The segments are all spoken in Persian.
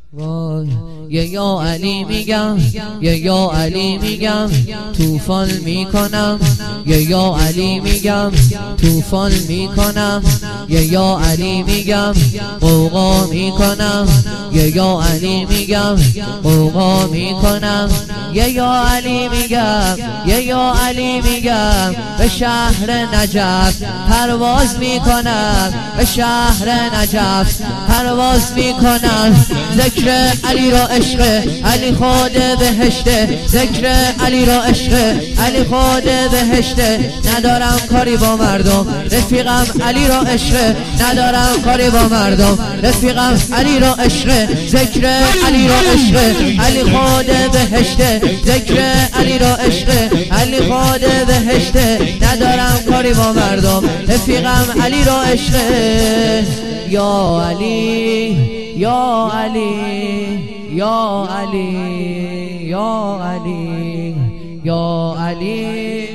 وای یا علی میگم، یا علی میگم، طوفان میکنم. یا علی میگم، طوفان میکنم. یا علی میگم، غوغا میکنم. یا علی میگم، غوغا میکنم. یا علی میگم، یا علی میگم، به شهر نجف پرواز میکنم. به شهر نجف پرواز میکنم. ذکر علی را عشق علی خود بهشته. ذکر علی را عشق علی خود بهشته. ندارم کاری با مردم، رفیقم علی را عشق. ندارم کاری با مردم، رفیقم علی را عشق. ذکر علی را عشق علی خود بهشته. ذکر علی را عشق علی خود بهشته. ندارم کاری با مردم، رفیقم علی را عشق. یا علی، یا علی، یا علی، یا علی، یا علی.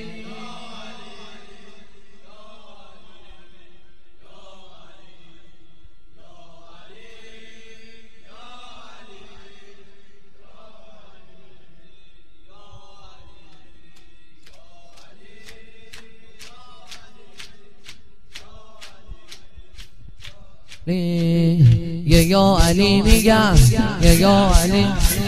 یا علی میگم، یا علی.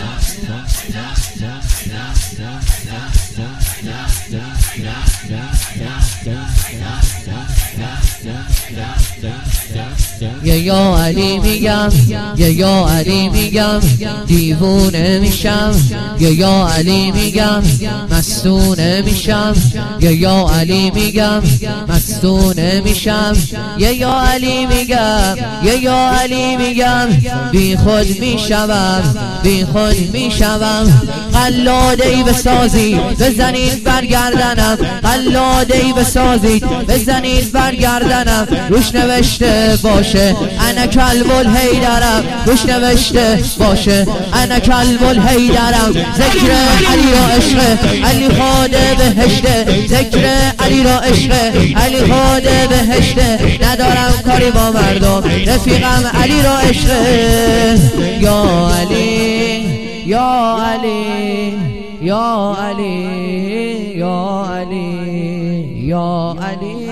یا علی میگم، یا علی میگم، دیوونه میشم. یا علی میگم، مستونه میشم. یا علی میگم، مستونه میشم. یا علی میگم، یا علی میگم، بی خود میشوم، بی خود میشوم. قلاده‌ای بسازید بزنید برگردنم. قلاده‌ای بسازید بزنید برگردنم. روش نوشته باشه انا کلب الحیدرم. روش نوشته باشه انا کلب الحیدرم. ذکر علی را عشق علی خود بهشته. ذکر علی را عشق علی خود بهشته. ندارم کاری با مردم، رفیقم علی را عشق. یا علی، یا علی، یا علی، یا علی، یا علی.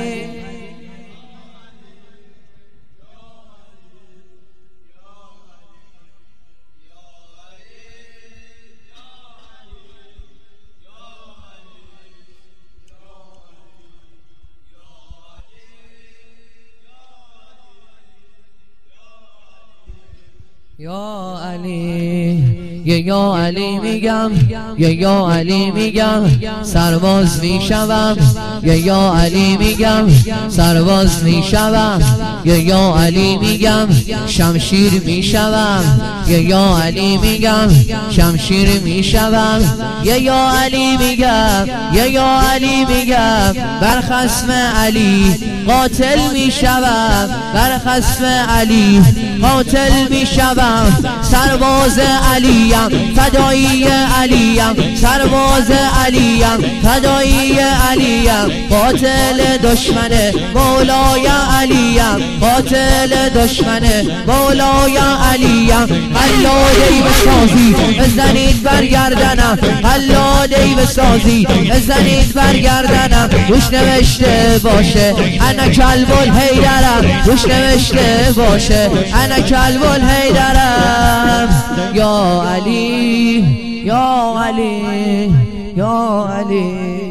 یا علی، یا علی میگم، یا علی میگم، سرباز میشوم. یا علی میگم، سرباز میشوم. یا علی میگم، شمشیر میشوم. یا علی میگم، شمشیر میشوم. یا علی میگم، یا علی میگم، بر خصم علی قاتل میشوم. بر خصم علی قاتل میشوم. سرباز علیم، فدایی علیم. سرباز علیم، فدایی علیم. قاتل دشمن مولای علیم. قاتل دشمن مولای علیم. قلاده‌ای بسازید بزنید برگردنم. قلاده‌ای بسازید بزنید برگردنم. روش نوشته باشه انا کلب الحیدرم. روش نوشته باشه انا کلب الحیدرم. یا علی، یا علی، یا علی.